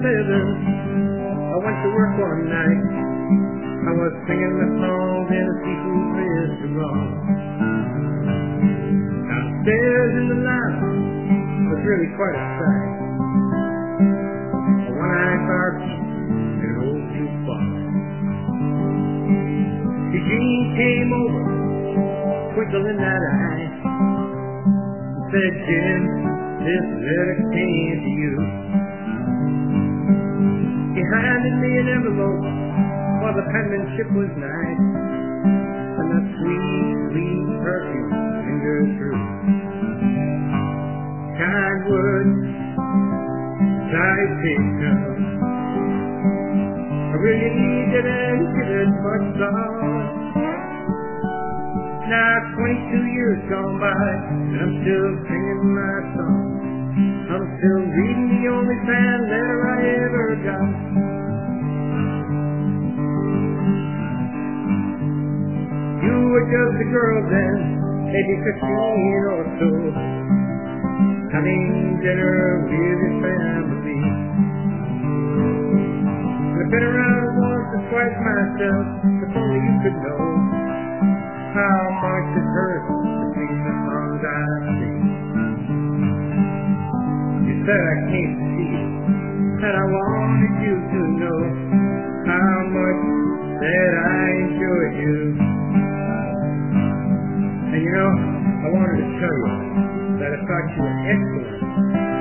7, I went to work one night. I was singing the songs in a seafood restaurant. Downstairs in the lounge was really quite a sight. A one-eyed barkeep and an old jukebox. Eugene came over, twinkling that eye, and said, Jim, this letter came to you. He handed me an envelope, while the penmanship was nice, and the sweet, sweet perfume lingered through. Kind words, citations, I really didn't give it much thought. Now 22 years gone by, and I'm still singing my song. I'm still reading the only fan letter I ever got. You were just a girl then, maybe 15 or so, having dinner with your family. I've been around once or twice myself, if only you could know how much it hurts to sing the songs I sing. You said I can't see, and I wanted you to know how much that I enjoy you. And you know, I wanted to tell you that I thought you were excellent